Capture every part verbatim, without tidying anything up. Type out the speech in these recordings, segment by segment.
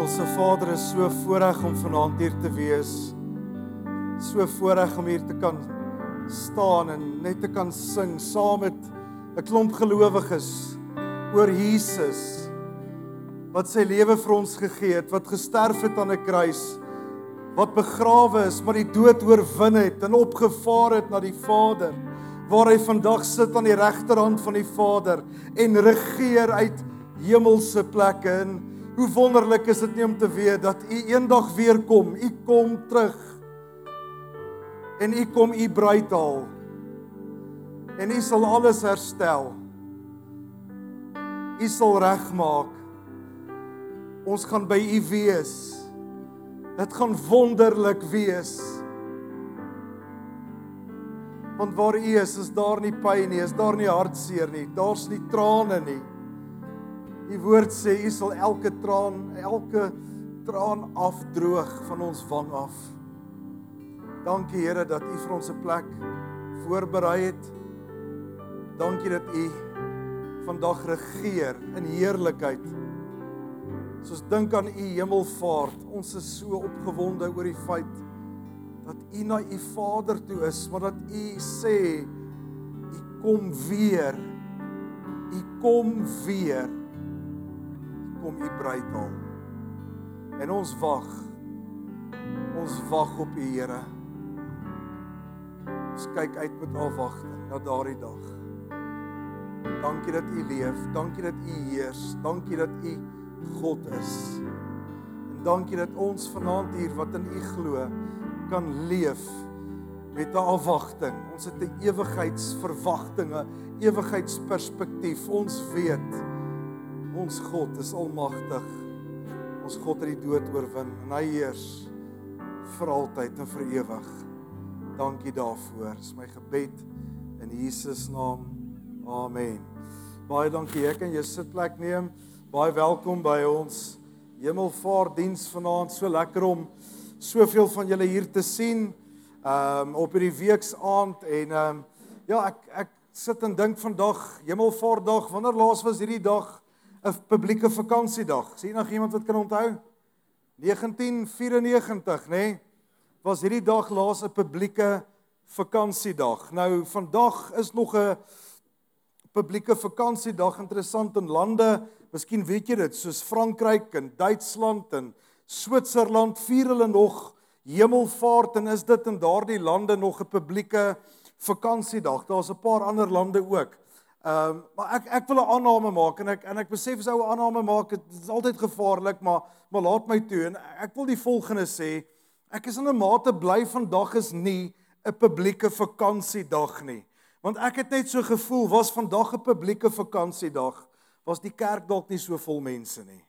Hemelse Vader, is so voorreg om vanaand hier te wees. So voorreg om hier te kan staan en net te kan sing saam met 'n klomp gelowiges oor Jesus wat sy lewe vir ons gegee het, wat gesterf het aan 'n kruis, wat begrawe is, maar die dood oorwin het en opgevaar het na die Vader, waar hy vandag sit aan die regterhand van die Vader en regeer uit hemelse plekke. En hoe wonderlik is dit nie om te weet dat U eendag weer kom, U kom terug en U kom U bruid haal en U sal alles herstel, U sal regmaak, ons gaan by U wees, dit gaan wonderlik wees, want waar U is, is daar nie pyn nie, is daar nie hartseer nie, daar's nie trane nie. Die woord sê, U sal elke traan, elke traan afdroog van ons wang af. Dankie Here dat U vir ons 'n plek voorberei het. Dankie dat U vandag regeer in heerlikheid. As ons dink aan U hemelvaart, ons is so opgewonde oor die feit dat U na U Vader toe is, maar dat U sê, U kom weer, U kom weer, U kom U bruid haal. En ons wag, ons wag op U Here. Ons kyk uit met afwagting na daardie dag. Dankie dat U leef, dankie dat U heers, dankie dat U God is. En dankie dat ons vanaand hier wat in U glo, kan leef met 'n afwagting. Ons het 'n ewigheidsverwagting, 'n ewigheidsperspektief. Ons weet, ons God is almagtig. Ons God het die dood oorwin en hy heers vir altyd en vir ewig. Dankie daarvoor. Dis my gebed in Jesus naam. Amen. Baie dankie. Jy kan jou sitplek neem. Baie welkom by ons hemelvaartdiens vanaand. So lekker om soveel van julle hier te sien um, op hierdie weeksaand en um, ja, ek ek sit en dink vandag hemelvaartdag. Wanneer laas was hierdie dag 'n publieke vakansiedag? Sien nog iemand wat kan onthou? negentien vyf-en-negentig, nê? Nee? Was hierdie dag laas 'n publieke vakansiedag. Nou vandag is nog 'n publieke vakansiedag, interessant in lande, miskien weet jy dit, soos Frankryk en Duitsland en Switserland, vier hulle nog hemelvaart en is dit in daardie lande nog 'n publieke vakansiedag. Daar's 'n paar ander lande ook. Ehm, um, maar ek ek wil 'n aanname maak en ek en ek besef as ou 'n aanname maak, dit is altyd gevaarlik, maar maar laat my toe en ek wil die volgende sê. Ek is in 'n mate bly vandag is nie 'n publieke vakansiedag nie. Want ek het net so gevoel, was vandag 'n publieke vakansiedag, was die kerk dalk nie so vol mense nie.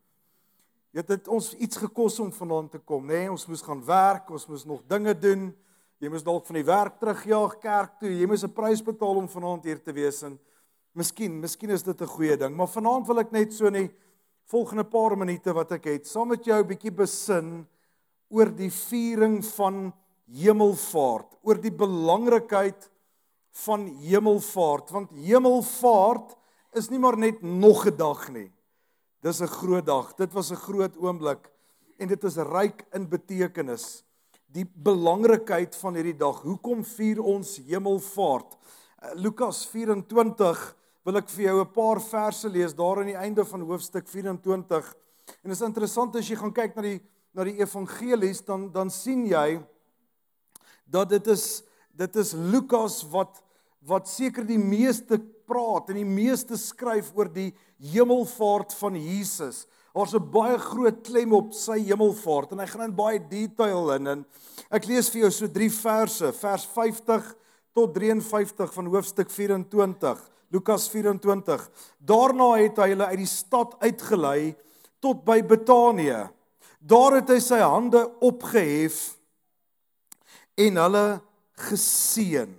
Dit het ons iets gekos om vanaand te kom, nê? Ons moes gaan werk, ons moes nog dinge doen. Jy moes dalk van die werk terugjaag kerk toe. Jy moes 'n prys betaal om vanaand hier te wees en miskien, miskien is dit 'n goeie ding, maar vanaand wil ek net so in die volgende paar minute wat ek het, saam met jou 'n bietjie besin oor die viering van hemelvaart, oor die belangrikheid van hemelvaart, want hemelvaart is nie maar net nog 'n dag nie. Dis 'n groot dag. Dit was 'n groot oomblik en dit is ryk in betekenis. Die belangrikheid van hierdie dag. Hoekom vier ons hemelvaart? Lukas vyf-en-twintig wil ek vir jou 'n paar verse lees daar aan die einde van hoofstuk vyf-en-twintig. En dit is interessant as jy gaan kyk na die na die evangelies, dan dan sien jy dat dit is dit is Lukas wat wat seker die meeste praat en die meeste skryf oor die hemelvaart van Jesus. Daar's 'n baie groot klem op sy hemelvaart en hy gaan in baie detail in en ek lees vir jou so drie verse, vers vyftig tot vyf-en-vyftig van hoofstuk vyf-en-twintig, Lukas vyf-en-twintig. Daarna het hy hulle uit die stad uitgelei tot by Betanië. Daar het hy sy hande opgehef en hulle geseën.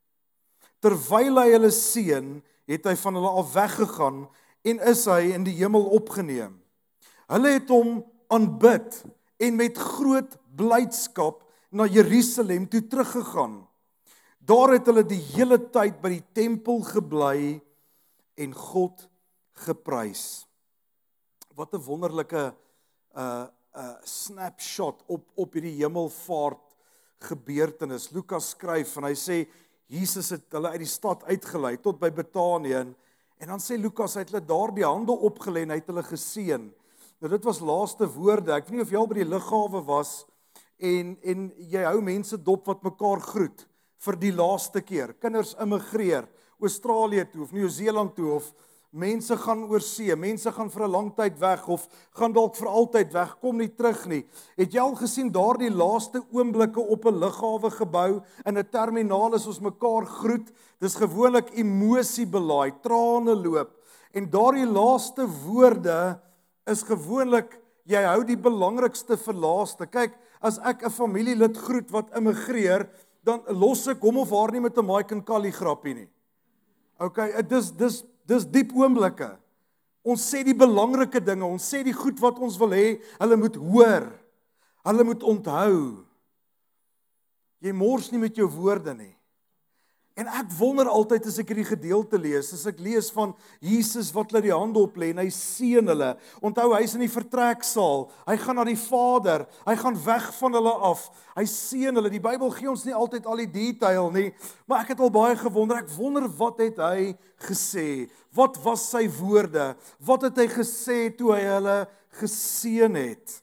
Terwyl hy hulle seën, het hy van hulle af weggegaan en is hy in die hemel opgeneem. Hulle het hom aanbid en met groot blydskap na Jerusalem toe teruggegaan. Daar het hulle die hele tyd by die tempel gebly en God geprys. Wat 'n wonderlike 'n 'n snapshot op op hierdie hemelvaart gebeurtenis. Lukas skryf en hy sê Jesus het hulle uit die stad uitgelei tot by Betanië en, en dan sê Lukas hy het hulle daar die hande opgelê en hy het hulle geseën. Nou dit was laaste woorde. Ek weet nie of jy al by die lughawe was en en jy hou mense dop wat mekaar groet vir die laaste keer. Kinders immigreer Australië toe of Nieu-Seeland toe of mense gaan oor see, mense gaan vir 'n lang tyd weg of gaan dalk vir altyd weg, kom nie terug nie. Het jy al gesien daardie laaste oomblikke op 'n lughawe gebou in 'n terminaal as ons mekaar groet? Dis gewoonlik emosiebelaai, trane loop en daardie laaste woorde is gewoonlik jy hou die belangrikste vir laaste. Kyk, as ek 'n familielid groet wat immigreer, dan los ek hom of haar nie met 'n Mike en Callie grappie nie. Okay, dis dis dis diep oomblikke. Ons sê die belangrike dinge, ons sê die goed wat ons wil hê, hulle moet hoor. Hulle moet onthou. Jy mors nie met jou woorde nie. En ek wonder altyd as ek hierdie gedeelte lees, as ek lees van Jesus wat hulle die hande oplê en hy seën hulle. Onthou, hy's in die vertreksaal. Hy gaan na die Vader. Hy gaan weg van hulle af. Hy seën hulle. Die Bybel gee ons nie altyd al die detail nie, maar ek het al baie gewonder. Ek wonder wat het hy gesê? Wat was sy woorde? Wat het hy gesê toe hy hulle geseën het?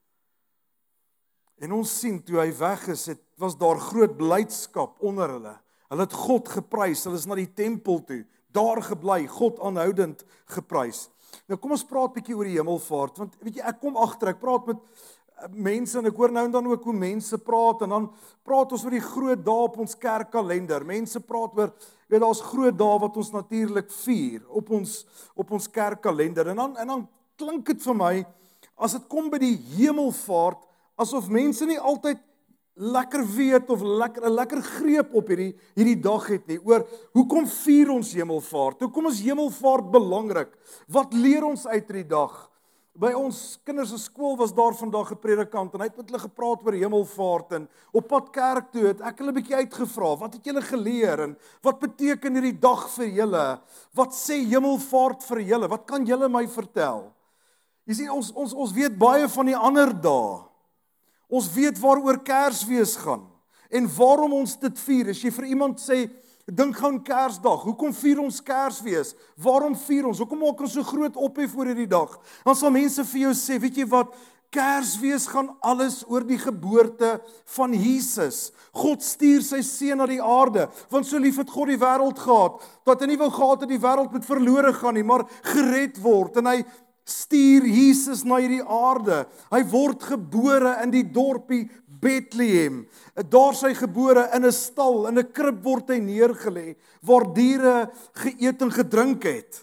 En ons sien toe hy weg is, het was daar groot blydskap onder hulle. Hulle het God geprys, hulle is na die tempel toe, daar gebly, God aanhoudend geprys. Nou kom ons praat bietjie oor die hemelvaart, want weet jy, ek kom agter, ek praat met mense en ek hoor nou en dan ook hoe mense praat en dan praat ons oor die groot dae op ons kerkkalender. Mense praat oor, weet daar's groot dae wat ons natuurlik vier op ons op ons kerkkalender en dan en dan klink dit vir my as dit kom by die hemelvaart asof mense nie altyd lekker weet of lekker 'n lekker greep op hierdie hierdie dag het nie oor hoekom vier ons hemelvaart? Hoekom is hemelvaart belangrik? Wat leer ons uit hierdie dag? By ons kinders se skool was daar vandag 'n predikant en hy het met hulle gepraat oor hemelvaart en op pad kerk toe het ek hulle 'n bietjie uitgevra, wat het julle geleer en wat beteken hierdie dag vir julle? Wat sê hemelvaart vir julle? Wat kan julle my vertel? Jy sien ons ons ons weet baie van die ander dae. Ons weet waaroor Kersfees gaan en waarom ons dit vier. As jy vir iemand sê, dink gaan Kersdag, hoekom vier ons Kersfees? Waarom vier ons? Hoekom maak ons so groot ophef oor hierdie dag? Dan sal mense vir jou sê, weet jy wat? Kersfees gaan alles oor die geboorte van Jesus. God stuur sy seun na die aarde, want so lief het God die wêreld gehad, dat hy nie wou gehad het die wêreld moet verlore gaan nie, maar gered word en hy stuur Jesus na hierdie aarde. Hy word gebore in die dorpie Bethlehem. Daar sy gebore in 'n stal, in 'n krib word hy neergelê waar diere geëet en gedrink het.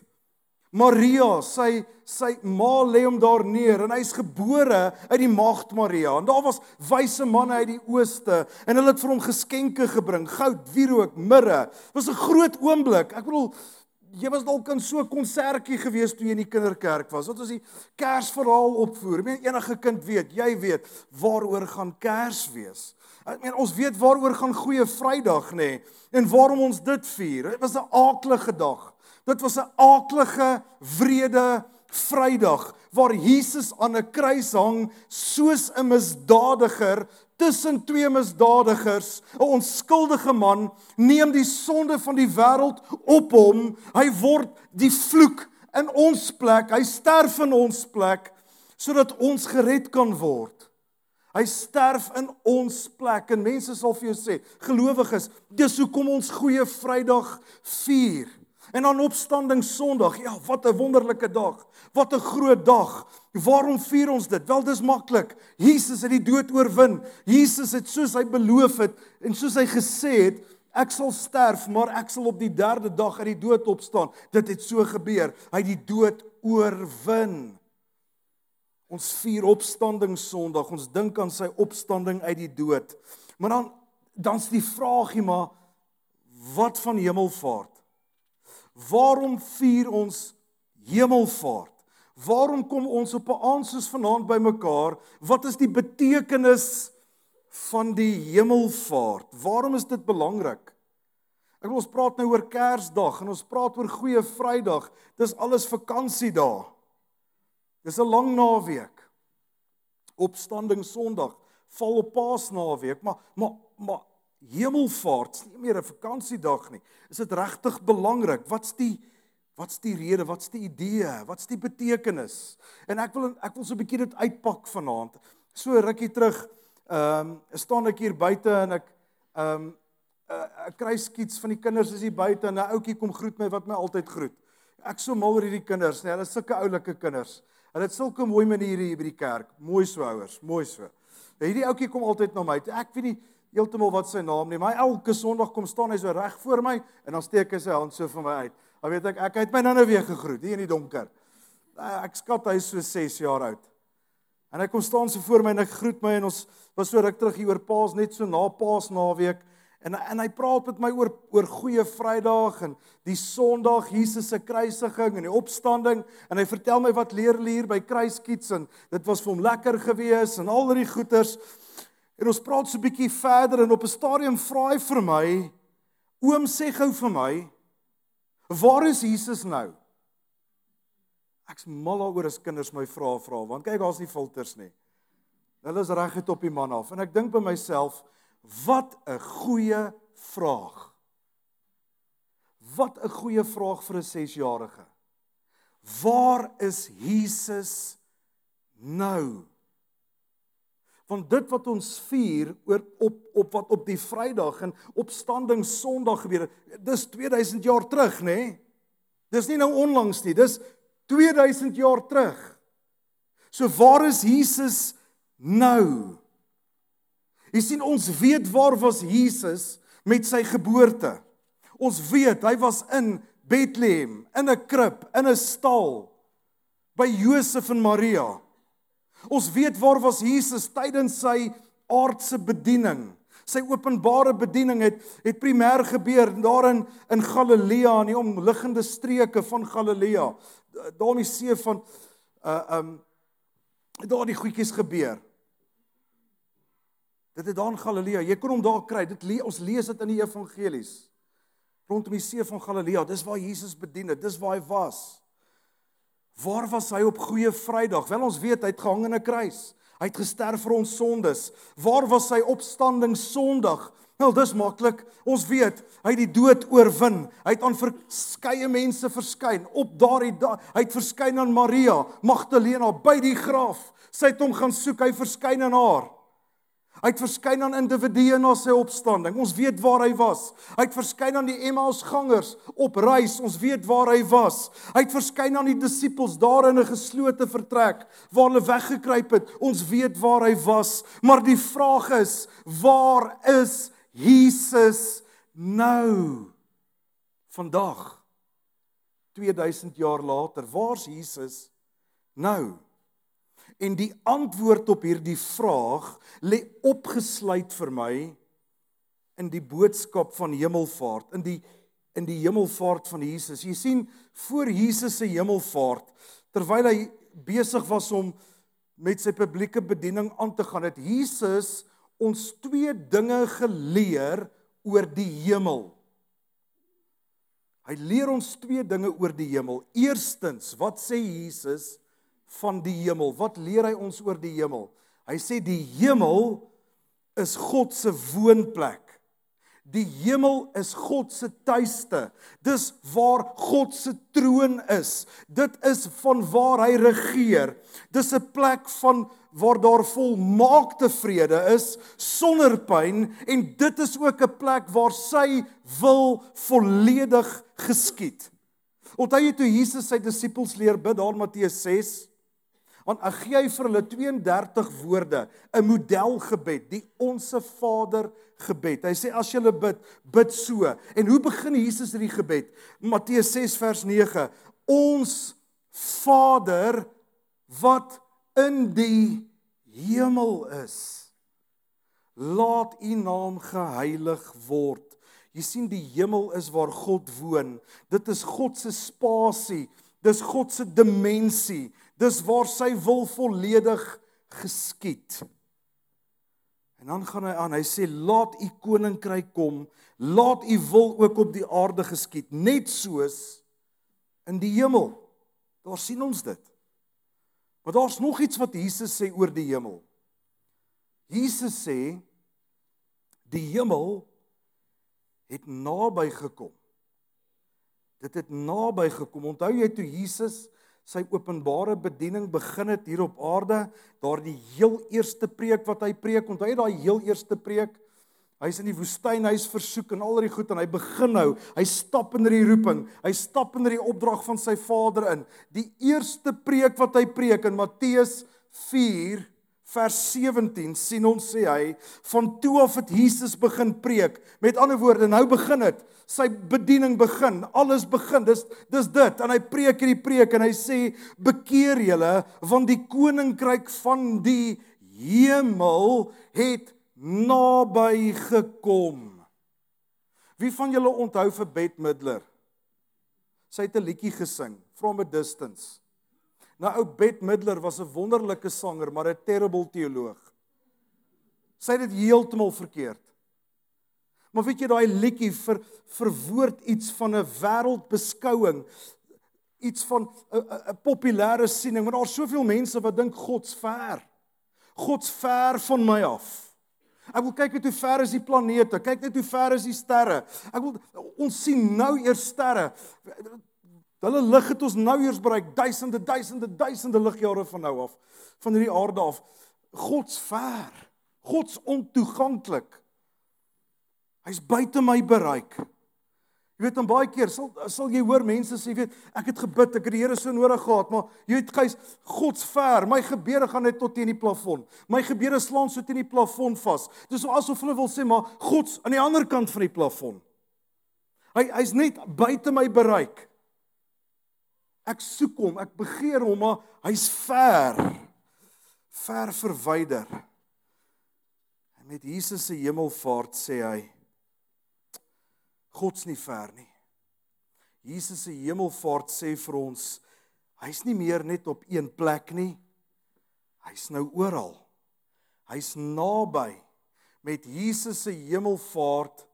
Maria, sy sy ma lê hom daar neer en hy's gebore uit die maagd Maria. En daar was wyse manne uit die ooste en hulle het vir hom geskenke gebring, goud, wierook, mirre. Dit was 'n groot oomblik. Ek bedoel jy was dalk in so 'n konsertjie gewees toe jy in die kinderkerk was. Wat was die Kersverhaal opvoer? Ek meen enige kind weet, jy weet waaroor gaan Kersfees. Ek meen ons weet waaroor gaan Goeie Vrydag, nê? Nee, en waarom ons dit vier. Dit was 'n aaklige dag. Dit was 'n aaklige, wrede Vrydag waar Jesus aan 'n kruis hang soos 'n misdadiger tussen twee misdadigers, 'n onskuldige man, neem die sonde van die wêreld op hom. Hy word die vloek in ons plek. Hy sterf in ons plek sodat ons gered kan word. Hy sterf in ons plek en mense sal vir jou sê, gelowiges, dis hoekom ons Goeie Vrydag vier. En dan opstanding Sondag, ja, wat 'n wonderlike dag. Wat 'n groot dag. Waarom vier ons dit? Wel, dis maklik. Jesus het die dood oorwin. Jesus het soos hy beloof het en soos hy gesê het, ek sal sterf, maar ek sal op die derde dag uit die dood opstaan. Dit het so gebeur. Hy het die dood oorwin. Ons vier opstanding Sondag. Ons dink aan sy opstanding uit die dood. Maar dan dan's die vraagie maar wat van hemelvaart? Waarom vier ons hemelvaart? Waarom kom ons op 'n aand soos vanaand bymekaar? Wat is die betekenis van die hemelvaart? Waarom is dit belangrik? Ek wil ons praat nou oor Kersdag en ons praat oor Goeie Vrydag. Dis alles vakansiedae. Dis 'n lang naweek. Opstanding Sondag val op Paasnaweek, maar maar maar Hemelvaart is nie meer 'n vakansiedag nie. Is dit regtig belangrik? Wat's die wat's die rede? Wat's die idee? Wat's die betekenis? En ek wil ek wil so 'n bietjie dit uitpak vanaand. So rukkie terug, ehm um, staan ek hier buite en ek ehm um, ek kry skiets van die kinders is hier buite en 'n ouetjie kom groet my wat my altyd groet. Ek so mal oor hierdie kinders, nee, hulle is sulke oulike kinders. Hulle het sulke mooi maniere hier by die kerk. Mooi so ouers, mooi so. Hierdie ouetjie kom altyd na my. Ek weet nie heeltemal wat sy naam nie, maar elke Sondag kom staan hy so reg voor my en dan steek hy sy hand so vir my uit. Dan weet ek, ek het my nou nou weer gegroet, hier in die donker. Ek skat hy is so ses jaar oud. En hy kom staan so voor my en hy groet my en ons was so ruk terug hier oor Paas, net so na Paasnaweek. En, en hy praat met my oor, oor Goeie Vrydag en die Sondag, Jesus se kruisiging en die opstanding. En hy vertel my wat leer hulle hier by Kruiskiets en dit was vir hom lekker gewees en al die goeters. En ons praat so 'n bietjie verder en op 'n stadium vra hy vir my, oom sê gou vir my, waar is Jesus nou? Ek's mal daaroor as kinders my vra vra, want kyk, daar's nie filters nie. Hulle is reguit op die man af. En ek dink by myself, wat 'n goeie vraag. Wat 'n goeie vraag vir 'n sesjarige. Waar is Jesus nou? Want dit wat ons vier oor op op wat op die Vrydag en Opstanding Sondag gebeur het, dis twee duisend jaar terug, nê? Nee? Dis nie nou onlangs nie, dis twee duisend jaar terug. So waar is Jesus nou? Jy sien, ons weet waar was Jesus met sy geboorte. Ons weet, hy was in Bethlehem, in 'n krib, in 'n stal, by Josef en Maria. Ons weet waar was Jesus tydens sy aardse bediening. Sy openbare bediening het, het primêr gebeur daar in, in Galilea, in die omliggende streke van Galilea. Daar in die see van, uh, um, daar die goedjies gebeur. Dit het daar in Galilea, jy kon hom daar kry, dit le ons lees dit in die evangelies. Rondom die see van Galilea, dis waar Jesus bedien het, dis waar hy was. Waar was hy op Goeie Vrydag? Wel, ons weet, hy het gehang in 'n kruis. Hy het gesterf vir ons sondes. Waar was hy Opstanding Sondag? Wel, dis maklik. Ons weet, hy het die dood oorwin. Hy het aan verskeie mense verskyn. Op daardie dag, hy het verskyn aan Maria, Magdalena, by die graf. Sy het hom gaan soek, hy verskyn aan haar. Hy het verskyn aan individue na sy opstanding. Ons weet waar hy was. Hy het verskyn aan die Emmausgangers op reis. Ons weet waar hy was. Hy het verskyn aan die disippels daar in 'n geslote vertrek waar hulle weggekruip het. Ons weet waar hy was. Maar die vraag is, waar is Jesus nou? Vandag, twee duisend jaar later, waar's Jesus nou? En die antwoord op hierdie vraag lê opgesluit vir my in die boodskap van hemelvaart, in die in die hemelvaart van Jesus. Jy sien, voor Jesus se hemelvaart, terwyl hy besig was om met sy publieke bediening aan te gaan, het Jesus ons twee dinge geleer oor die hemel. Hy leer ons twee dinge oor die hemel. Eerstens, wat sê Jesus van die hemel? Wat leer hy ons oor die hemel? Hy sê die hemel is God se woonplek. Die hemel is God se tuiste. Dis waar God se troon is. Dit is van waar hy regeer. Dis 'n plek van waar daar volmaakte vrede is, sonder pyn, en dit is ook 'n plek waar sy wil volledig geskied. Onthou jy toe Jesus sy disippels leer bid daar in Matteus ses? Want hy gee hy vir hulle twee en dertig woorde, 'n modelgebed, die Onse Vader gebed. Hy sê as julle bid, bid so. En hoe begin Jesus hierdie gebed? Matteus ses vers nege. Ons Vader wat in die hemel is, laat u naam geheilig word. Jy sien, die hemel is waar God woon. Dit is God se spasie. Dis God se dimensie. Dis waar sy wil volledig geskied. En dan gaan hy aan, hy sê, laat u koninkryk kom, laat u wil ook op die aarde geskied, net soos in die hemel. Daar sien ons dit. Maar daar's nog iets wat Jesus sê oor die hemel. Jesus sê, die hemel het naby gekom. Dit het naby gekom. Onthou jy toe Jesus sy openbare bediening begin het hier op aarde, daar die heel eerste preek wat hy preek, onthou jy daai heel eerste preek? Hy is in die woestyn, hy is versoek en al die goed, en hy begin nou, hy stap in die roeping, hy stap in die opdrag van sy Vader in. Die eerste preek wat hy preek in Matteus vier, vers sewentien, sien ons, sê hy, van toe af het Jesus begin preek. Met ander woorde, nou begin het, sy bediening begin, alles begin, dis, dis dit, en hy preek hierdie preek, en hy sê, bekeer julle, want die koninkryk van die hemel het naby gekom. Wie van julle onthou vir Bette Midler? Sy het 'n liedjie gesing, From a Distance. Nou, ou Bette Midler was 'n wonderlike sanger, maar 'n terrible teoloog. Sy het dit heeltemal verkeerd. Maar weet jy, daai liedjie ver, verwoord iets van 'n wêreldbeskouing, iets van 'n populêre siening, want daar's soveel mense wat dink God's ver. God's ver van my af. Ek wil kyk net hoe ver is die planete, kyk net hoe ver is die sterre. Ek wil, ons sien nou eers sterre. Hulle lig het ons nou eers bereik, duisende, duisende, duisende ligjare van nou af, van hierdie aarde af. God's ver, God's ontoeganklik. Hy's buite my bereik. Jy weet, en baie keer sal, sal jy hoor mense sê, weet, ek het gebid, ek het die Here so nodig gehad, maar jy weet, Gys, God's ver, my gebede gaan net tot teen die plafon. My gebede slaan so teen die plafon vas. Dis asof hulle wil sê, maar God's aan die ander kant van die plafon. Hy, hy's net buite my bereik. Ek soek hom, ek begeer hom, maar hy's ver, ver verwyder. En met Jesus se hemelvaart sê hy, God's nie ver nie. Jesus se hemelvaart sê vir ons, hy's nie meer net op een plek nie, hy's nou oral. Hy's naby. Met Jesus se hemelvaart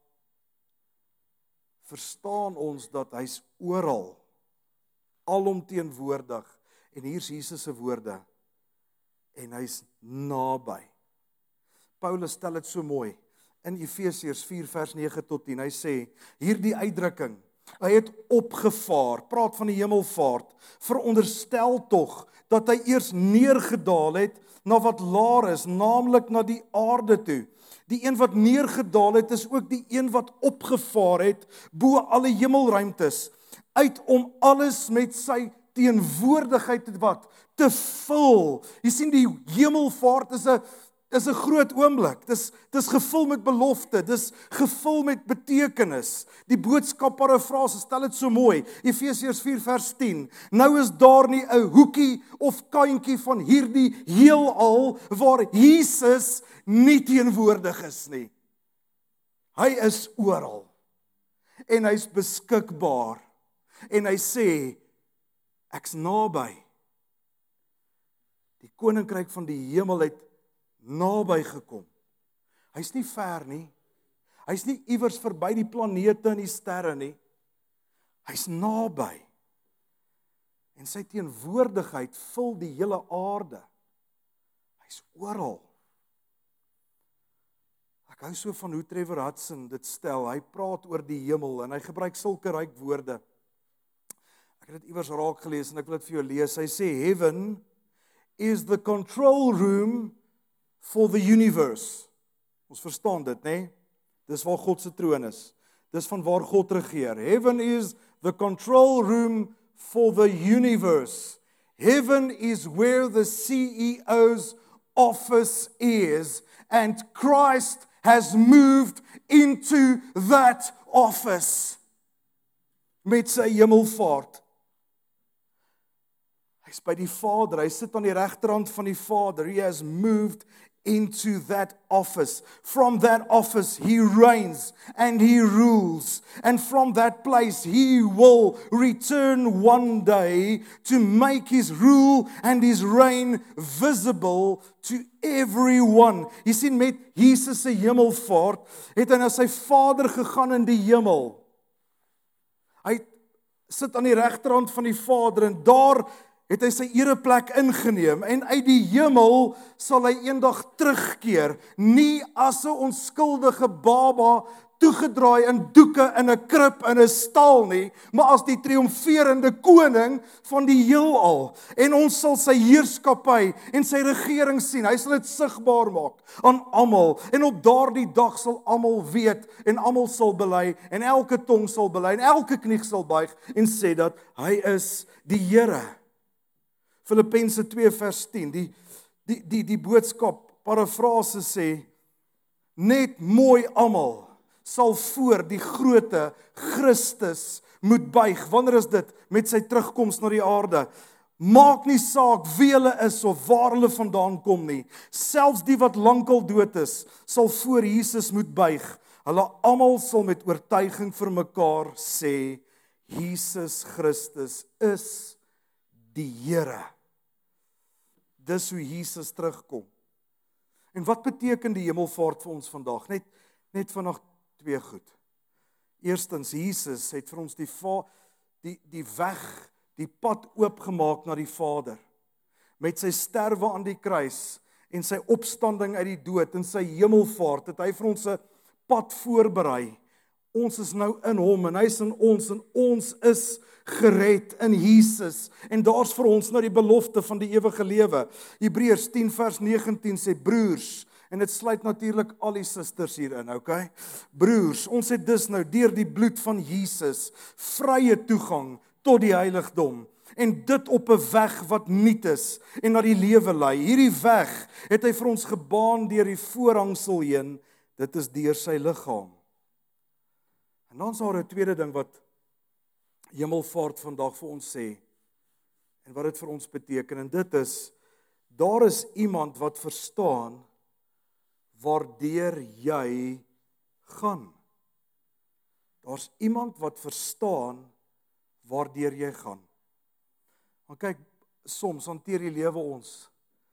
verstaan ons dat hy's oral, alomteenwoordig, en hier's Jesus se woorde, en hy's naby. Paulus stel dit so mooi, in Efesiërs vier vers nege tot tien, hy sê, hierdie uitdrukking, hy het opgevaar, praat van die hemelvaart, veronderstel tog, dat hy eers neergedaal het, na wat laer is, naamlik na die aarde toe. Die een wat neergedaal het, is ook die een wat opgevaar het, bo alle hemelruimtes, uit om alles met sy teenwoordigheid te wat, te vul. Jy sien, die hemelvaart is 'n is 'n groot oomblik. Dis dis gevul met belofte, dis gevul met betekenis. Die boodskap parafrase stel dit so mooi. Efesiërs vier vers tien. Nou is daar nie 'n hoekie of kantjie van hierdie heelal waar Jesus nie teenwoordig is nie. Hy is oral. En hy's beskikbaar. En hy sê, ek's naby. Die koninkryk van die hemel het naby gekom. Hy's nie ver nie. Hy's nie iewers verby die planete en die sterre nie. Hy's naby. En sy teenwoordigheid vul die hele aarde. Hy's oral. Ek hou so van hoe Trevor Hudson dit stel. Hy praat oor die hemel en hy gebruik sulke ryk woorde. Ek het dit iewers raak gelees en ek wil dit vir jou lees. Hy sê, heaven is the control room for the universe. Ons verstaan dit, né? Dis waar God se troon is. Dis van waar God regeer. Heaven is the control room for the universe. Heaven is where the C E O's office is, and Christ has moved into that office. Met sy hemelvaart. Hy's by die Vader, hy sit aan die regterhand van die Vader. He has moved into that office. From that office he reigns and he rules. And from that place he will return one day to make his rule and his reign visible to everyone. Jy sien, met Jesus se hemelvaart het hy na sy Vader gegaan in die hemel. Hy sit aan die regterhand van die Vader en daar het hy sy ereplek ingeneem en uit die hemel sal hy eendag terugkeer, nie as 'n onskuldige baba toegedraai in doeke in 'n krib in 'n stal nie, maar as die triomferende koning van die heelal. En ons sal sy heerskappy en sy regering sien. Hy sal dit sigbaar maak aan almal. En op daardie dag sal almal weet en almal sal bely en elke tong sal bely en elke knie sal buig en sê dat hy is die Here. Filippense twee vers tien, die, die, die, die boodskap, parafrase sê, net mooi almal sal voor die groote Christus moet buig. Wanneer is dit? Met sy terugkoms na die aarde. Maak nie saak wie hulle is of waar hulle vandaan kom nie. Selfs die wat lankal dood is, sal voor Jesus moet buig. Hulle almal sal met oortuiging vir mekaar sê, Jesus Christus is die Here. Dis hoe Jesus terugkom. En wat beteken die hemelvaart vir ons vandag? Net, net vandag twee goed. Eerstens, Jesus het vir ons die, va, die, die weg, die pad oopgemaak na die Vader. Met sy sterwe aan die kruis en sy opstanding uit die dood en sy hemelvaart, het hy vir ons 'n pad voorberei. Ons is nou in hom en hy is in ons en ons is gered in Jesus. En daar's vir ons nou die belofte van die ewige lewe. Hebreërs tien vers negentien sê, broers, en dit sluit natuurlik al die susters hierin, okay? Broers, ons het dus nou deur die bloed van Jesus vrye toegang tot die heiligdom. En dit op 'n weg wat nuut is en na die lewe lei. Hierdie weg het hy vir ons gebaan deur die voorhangsel heen. Dit is deur sy liggaam. En dan is daar 'n tweede ding wat hemelvaart vandag vir ons sê en wat dit vir ons beteken, en dit is, daar is iemand wat verstaan waardeur jy gaan. Daar's iemand wat verstaan waardeur jy gaan. Maar kyk, soms hanteer die lewe ons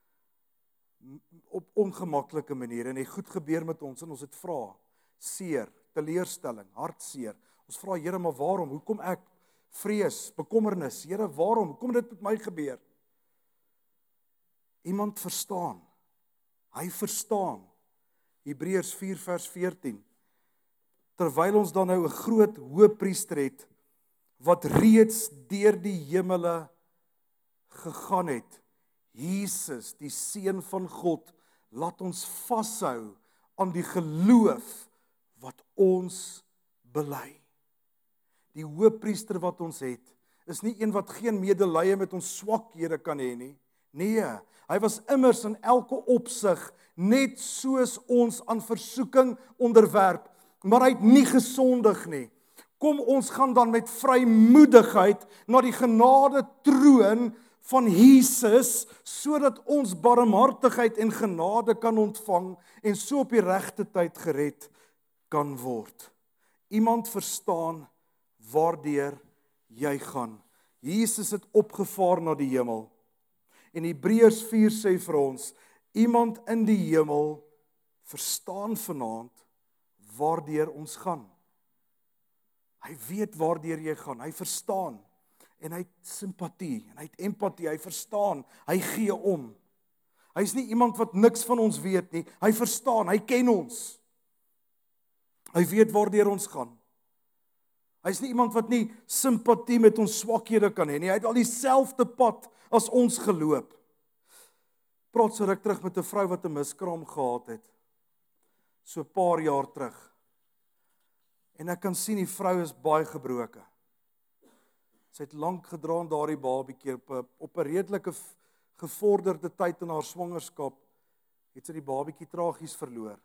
op ongemaklike maniere en dit goed gebeur met ons en ons het vra, seer, teleurstelling, hartseer. Ons vra, Here, maar waarom? Hoekom ek? Vrees, bekommernis. Here, waarom? Hoekom dit met my gebeur? Iemand verstaan. Hy verstaan. Hebreërs vier vers veertien. Terwyl ons dan nou 'n groot hoëpriester het wat reeds deur die hemele gegaan het, Jesus, die seun van God, laat ons vashou aan die geloof wat ons bely. Die hoëpriester wat ons het, is nie een wat geen medelee met ons swakhede kan hê nie. Nee, hy was immers in elke opsig net soos ons aan versoeking onderwerp, maar hy het nie gesondig nie. Kom, ons gaan dan met vrymoedigheid na die genade troon van Jesus, sodat ons barmhartigheid en genade kan ontvang en so op die regte tyd gered kan word. Iemand verstaan waardeur jy gaan. Jesus het opgevaar na die hemel. En Hebreërs vier sê vir ons, iemand in die hemel verstaan vanaand waardeur ons gaan. Hy weet waardeur jy gaan, hy verstaan. En hy het simpatie, en hy het empatie, hy verstaan, hy gee om. Hy is nie iemand wat niks van ons weet nie, hy verstaan, hy ken ons. Hy weet waardeur ons gaan. Hy is nie iemand wat nie simpatie met ons swakhede kan hê nie, hy het al dieselfde pad as ons geloop. Praat so ruk terug met 'n vrou wat 'n miskraam gehad het, so 'n paar jaar terug. En ek kan sien die vrou is baie gebroken. Sy het lank gedra aan daardie babietjie op 'n op 'n redelike gevorderde tyd in haar swangerskap, het sy die babietjie tragies verloor.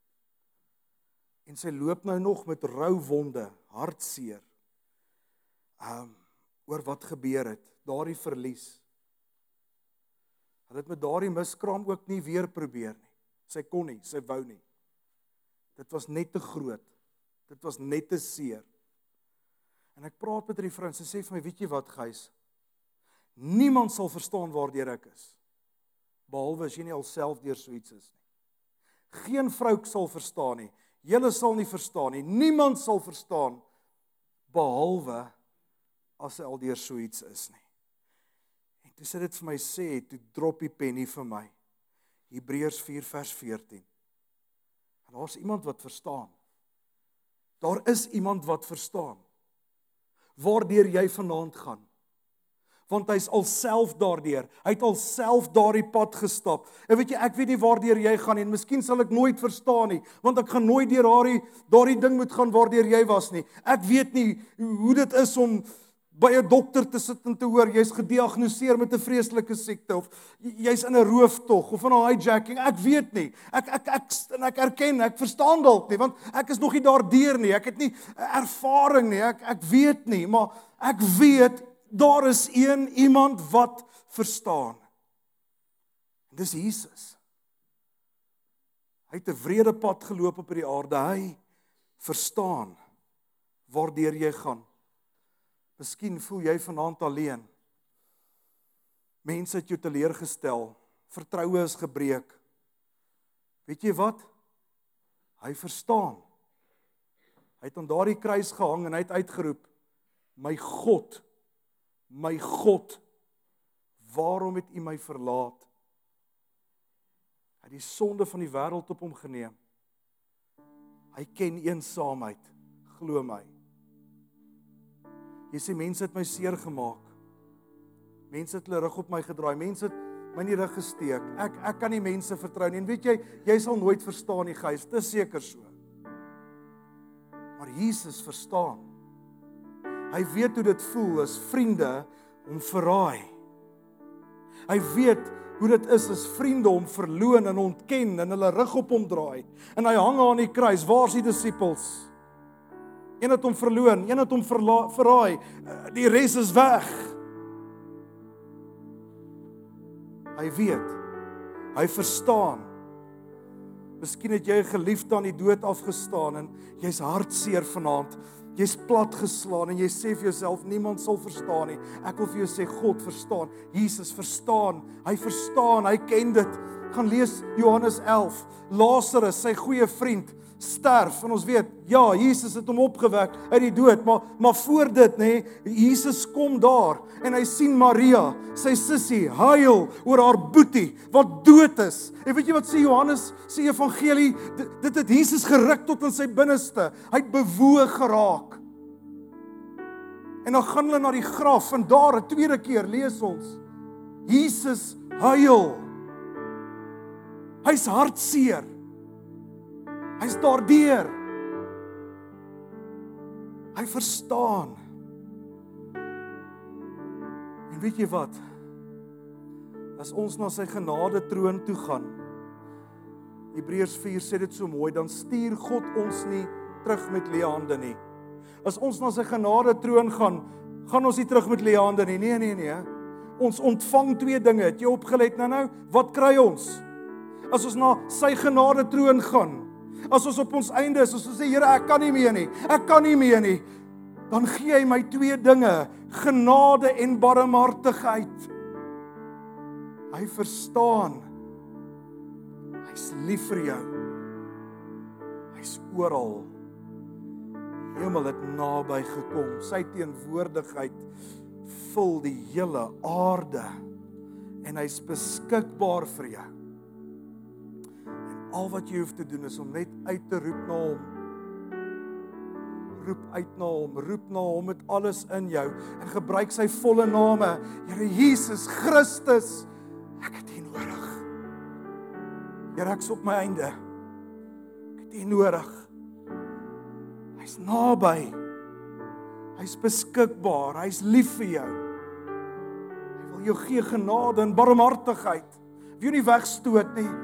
En sy loop nou nog met rou wonde, hartseer, um, oor wat gebeur het, daardie verlies. Hulle het met daardie miskraam ook nie weer probeer nie. Sy kon nie, sy wou nie. Dit was net te groot. Dit was net te seer. En ek praat met die vrou en sy sê vir my, weet jy wat, Gys? Niemand sal verstaan waardeur ek is, behalwe as jy nie alself deur so iets is nie. Geen vrou sal verstaan nie. Julle sal nie verstaan nie. Niemand sal verstaan, behalwe as hy al deur so iets is nie. En En toe sy dit vir my sê, toe drop die pennie vir my. Hebreërs vier vers veertien. En daar is iemand wat verstaan. Daar is iemand wat verstaan. Waardeur jy vanaand gaan. Want hy is al self daardeur. Hy het al self daardie pad gestap. En weet jy, ek weet nie waardeur jy gaan nie. En miskien sal ek nooit verstaan nie, want ek gaan nooit deur daardie daardie ding moet gaan waardeur jy was nie. Ek weet nie hoe dit is om by 'n dokter te sit en te hoor jy's gediagnoseer met 'n vreeslike siekte of jy's in 'n rooftog of in 'n hijacking. Ek weet nie. Ek ek ek en ek erken, ek verstaan dalk nie, want ek is nog nie daardeur nie. Ek het nie ervaring nie. Ek ek weet nie, maar ek weet daar is een iemand wat verstaan. En dis Jesus. Hy het 'n wrede pad geloop op hierdie aarde. Hy verstaan waardeur jy gaan. Miskien voel jy vanaand alleen. Mense het jou teleurgestel. Vertroue is gebreek. Weet jy wat? Hy verstaan. Hy het aan daardie kruis gehang en hy het uitgeroep, my God, my God, waarom het U my verlaat? Hy het die sonde van die wêreld op hom geneem. Hy ken eensaamheid, glo my. Jy sê, mense het my seer gemaak. Mense het hulle rug op my gedraai. Mense het my in die rug gesteek. Ek, ek kan nie mense vertrou nie. En weet jy, jy sal nooit verstaan die Gees. Dis seker so. Maar Jesus verstaan. Hy weet hoe dit voel as vriende om verraai. Hy weet hoe dit is as vriende om verloon en ontken en hulle rug op hom draai. En hy hang aan die kruis. Waar is die disippels? Een het hom verloon, een het hom verla- verraai, die res is weg. Hy weet, hy verstaan. Miskien het jy 'n geliefde aan die dood afgestaan en jy's hartseer vanaand. Jy's platgeslaan en jy sê vir jouself, niemand sal verstaan nie. Ek wil vir jou sê, God verstaan. Jesus verstaan. Hy verstaan, hy ken dit. Gaan lees Johannes elf. Lazarus, sy goeie vriend, sterf, en ons weet, ja, Jesus het hom opgewek uit die dood, maar, maar voor dit, nee, Jesus kom daar, en hy sien Maria, sy sussie, huil oor haar boetie, wat dood is. En weet jy wat sê Johannes, sê evangelie, dit, dit het Jesus geruk tot in sy binneste, hy het bewoog geraak. En dan gaan hulle na die graf, en daar, 'n tweede keer, lees ons, Jesus huil, hy's hartseer, hy's daardeur. Hy verstaan. En weet jy wat? As ons na sy genade troon toe gaan, Hebreërs vier sê dit so mooi, dan stuur God ons nie terug met leë hande nie. As ons na sy genade troon gaan, gaan ons nie terug met leë hande nie. Nee, nee, nee. Ons ontvang twee dinge. Het jy opgelet nou nou? Wat kry ons? As ons na sy genade troon gaan, as ons op ons einde is, as ons sê, Here, ek kan nie meer nie, ek kan nie meer nie, dan gee hy my twee dinge, genade en barmhartigheid. Hy verstaan. Hy's lief vir jou. Hy's oral. Die hemel het naby gekom. Sy teenwoordigheid vul die hele aarde en hy's beskikbaar vir jou. Al wat jy hoef te doen is om net uit te roep na hom. Roep uit na hom, roep na hom met alles in jou en gebruik sy volle name. Here Jesus Christus, ek het U nodig. Here, ek's op my einde. Ek het U nodig. Hy's naby. Hy's beskikbaar, hy's lief vir jou. Hy wil jou gee genade en barmhartigheid. Wil jou nie wegstoot nie.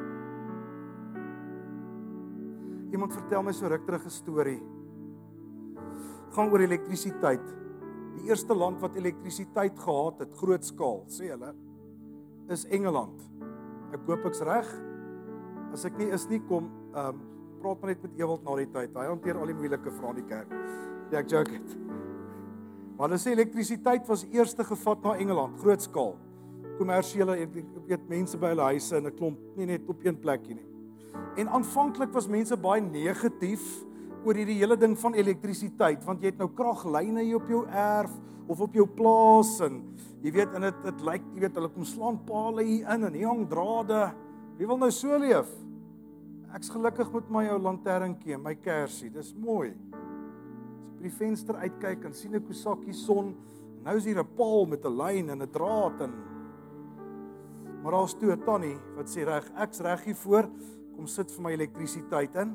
Iemand vertel my so ruk terug 'n storie. Gaan oor elektrisiteit. Die eerste land wat elektrisiteit gehad het, groot skaal, sê hulle, is Engeland. Ek hoop ek's reg. As ek nie is nie, kom, um, praat maar net met Ewald na die tyd. Hy hanteer al die moeilike vrae in die kerk. Ja, ek joke het. Maar hulle sê elektrisiteit was eerste gevat na Engeland, groot skaal. Kommersiële, ek weet mense by hulle huise in 'n klomp, nie net op een plekkie nie. En aanvanklik was mense baie negatief oor hierdie hele ding van elektrisiteit, want jy het nou kraglyne hier op jou erf of op jou plaas en jy weet en dit dit lyk, jy weet hulle kom slaan pale hier in en hier hang drade. Wie wil nou so leef? Ek's gelukkig met my ou lanternetjie, my kersie. Dis mooi. As ek by die venster uitkyk en sien 'n kusakkie son, en nou is hier 'n paal met 'n lyn en 'n draad en maar daar's toe 'n tannie wat sê reg, ek's reg hier voor, kom sit vir my elektrisiteit in.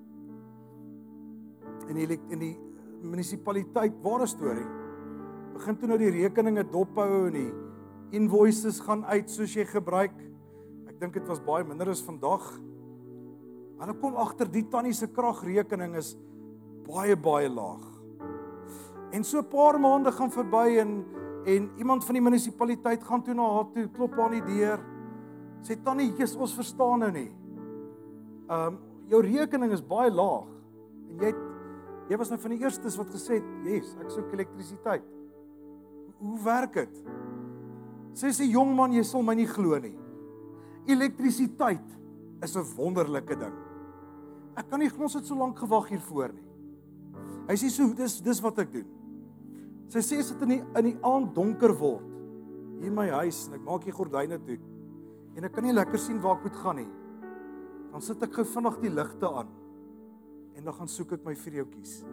En die, in die munisipaliteit, ware storie, begin toe nou die rekeninge dophou en die invoices gaan uit soos jy gebruik. Ek dink dit was baie minder as vandag. Hulle kom agter die tannie se kragrekening is baie baie laag. En so 'n paar maande gaan verby en en iemand van die munisipaliteit gaan toe na haar toe, klop aan die deur. Sê tannie, Jesus, ons verstaan nou nie. Ehm um, jou rekening is baie laag en jy het, jy was nou van die eerstes wat gesê het, "Yes, ek soek elektrisiteit." Hoe werk dit? Sê sy jong man, jy sal my nie glo nie. Elektrisiteit is 'n wonderlike ding. Ek kan nie glo ons het so lank gewag hiervoor nie. Hy sê so, dis dis wat ek doen. Sy sê as dit in die in die aand donker word hier in my huis en ek maak die gordyne toe en ek kan nie lekker sien waar ek moet gaan nie. Dan sit ek gou vinnig die ligte aan en dan gaan soek ek my vreeutjies.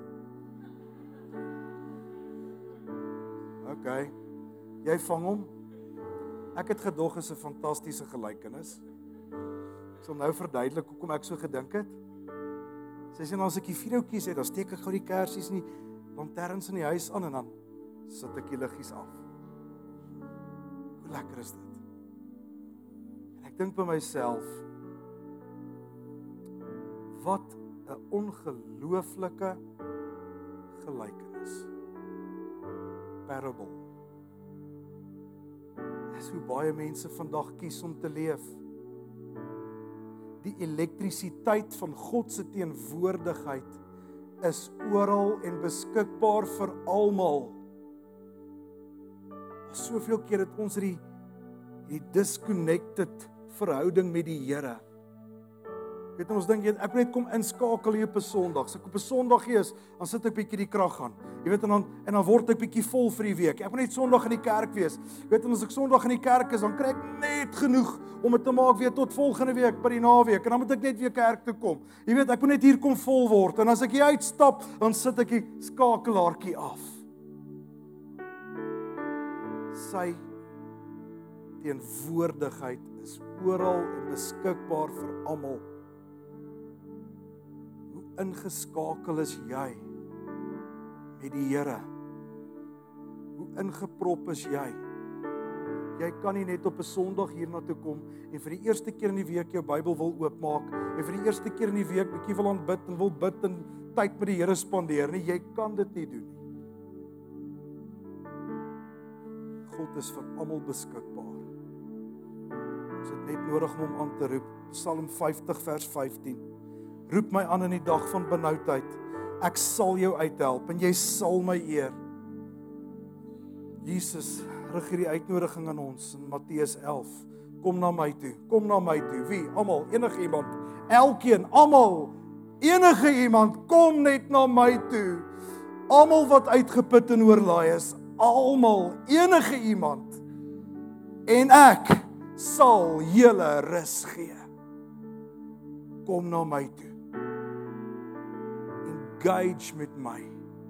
OK. Jy vang hom. Ek het gedog is 'n fantastiese gelykenis. Ek sal nou verduidelik hoekom ek so gedink het. Sy sê, as ek die vreeutjies het, dan steek ek gou die kersies in die lanterns in die huis aan en dan sit ek die liggies af. Hoe lekker is dit? En ek dink by myself, wat 'n ongelooflike gelykenis. Parable. Dis hoe baie mense vandag kies om te leef. Die elektrisiteit van God se teenwoordigheid is oral en beskikbaar vir almal. Soveel keer het ons die die disconnected verhouding met die Here. Weet ons dink ek moet net kom inskakel hier op 'n Sondag. As ek op 'n Sondag is, dan sit ek bietjie die krag aan. Jy weet en dan en dan word ek bietjie vol vir die week. Ek moet net Sondag in die kerk wees. Jy weet en as ek Sondag in die kerk is, dan kry ek net genoeg om dit te maak weer tot volgende week by die naweek en dan moet ek net weer kerk toe kom. Jy weet, ek moet net hier kom vol word en as ek hier uitstap, dan sit ek die skakelaartjie af. Sy teenwoordigheid is oral en beskikbaar vir almal. Hoe ingeskakel is jy met die Here? Hoe ingeprop is jy? Jy kan nie net op 'n Sondag hiernatoe kom en vir die eerste keer in die week jou Bybel wil oopmaak en vir die eerste keer in die week bietjie wil aanbid en wil bid en tyd met die Here spandeer nie. Jy kan dit nie doen nie. God is vir almal beskikbaar. Ons het net nodig om hom aan te roep. Psalm vyftig vers vyftien. Roep my aan in die dag van benoudheid. Ek sal jou uithelp en jy sal my eer. Jesus rig hierdie uitnodiging aan ons in Matteus elf. Kom na my toe. Kom na my toe. Wie? Almal, enige iemand. Elkeen, almal. Enige iemand, kom net na my toe. Almal wat uitgeput en oorlaai is. Almal, enige iemand. En ek sal julle rus gee. Kom na my toe. Engage met my.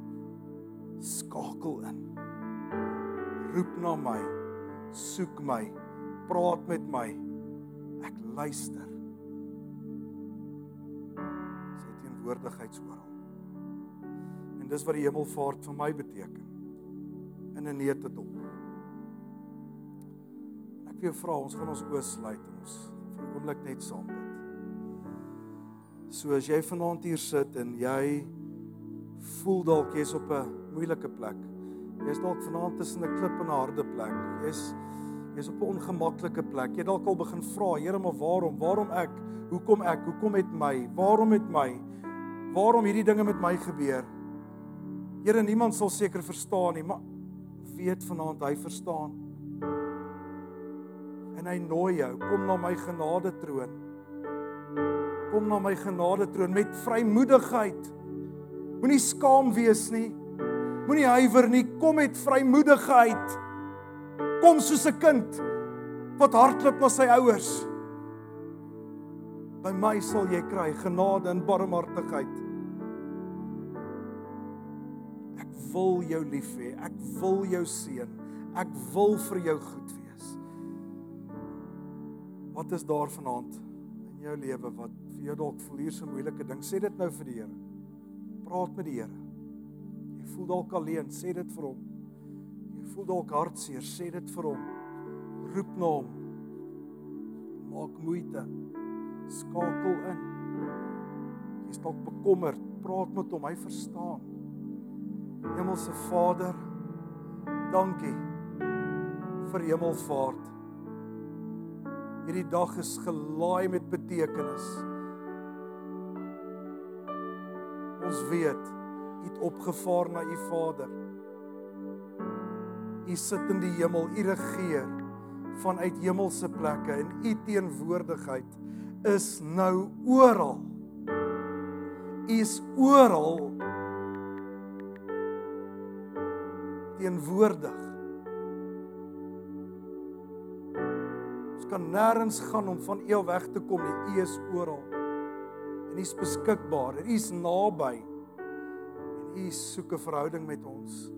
Skakel in. Roep na my. Soek my. Praat met my. Ek luister. Sy teenwoordigheid oral. En dis wat die hemelvaart vir my beteken. In 'n neutedop. Ek wil jou vra, ons gaan ons oë sluit en ons vir 'n oomblik net saam bid. So as jy vanaand hier sit en jy voel dalk jy's op 'n moeilike plek. Jy's dalk vanaand tussen 'n klip en 'n harde plek. Jy's jy's op 'n ongemaklike plek. Jy dalk al begin vra, Here, maar waarom? Waarom ek? Hoekom ek? Hoekom met my? Waarom met my? Waarom hierdie dinge met my gebeur? Here, niemand sal seker verstaan nie, maar weet vanaand hy verstaan. En hy nooi jou, kom na my genade troon. Kom na my genade troon met vrymoedigheid. Moenie skaam wees nie. Moenie huiwer nie. Kom met vrymoedigheid. Kom soos 'n kind wat hardloop na sy ouers. By my sal jy kry genade en barmhartigheid. Ek wil jou lief hê. Ek wil jou seën. Ek wil vir jou goed wees. Wat is daar vanaand in jou lewe wat vir jou dalk voel hier so 'n moeilike ding? Sê dit nou vir die Here. Praat met die Here. Jy voel dalk alleen, sê dit vir hom. Jy voel dalk hartseer, sê dit vir hom. Roep na hom. Maak moeite. Skakel in. Jy's dalk bekommerd, praat met hom, hy verstaan. Hemelse Vader, dankie vir hemelvaart. Hierdie dag is gelaai met betekenis. Ons weet, U het opgevaar na U Vader. U sit in die hemel, U regeer vanuit hemelse plekke en U teenwoordigheid is nou oral. U is oral teenwoordig. Ons kan nêrens gaan om van U weg te kom nie. U is oral. En U is beskikbaar en U is naby. En U soek 'n verhouding met ons.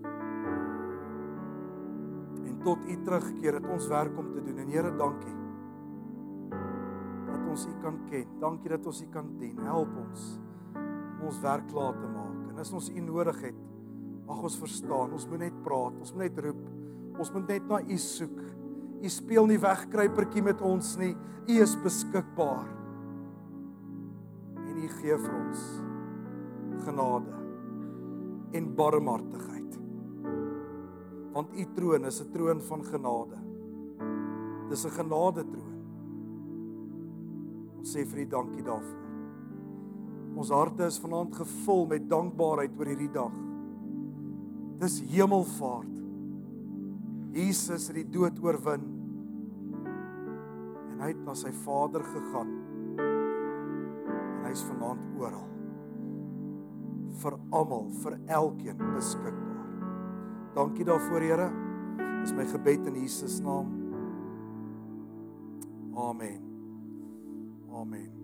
En tot U terugkeer het ons werk om te doen. En Here, dankie dat ons U kan ken. Dankie dat ons U kan dien. Help ons om ons werk klaar te maak. En as ons U nodig het, mag ons verstaan. Ons moet net praat. Ons moet net roep. Ons moet net na U soek. U speel nie wegkruipertjie met ons nie. U is beskikbaar. En U gee vir ons genade en barmhartigheid. Want U troon is 'n troon van genade. Dis 'n genadetroon. Ons sê vir U dankie daarvoor. Ons harte is vanaand gevul met dankbaarheid oor hierdie dag. Dis hemelvaart. Jesus het die dood oorwin. En hy het na sy Vader gegaan. En hy is vanaand oral. Vir almal, vir elkeen beskikbaar. Dankie daarvoor, Here. Dis my gebed in Jesus naam. Amen. Amen.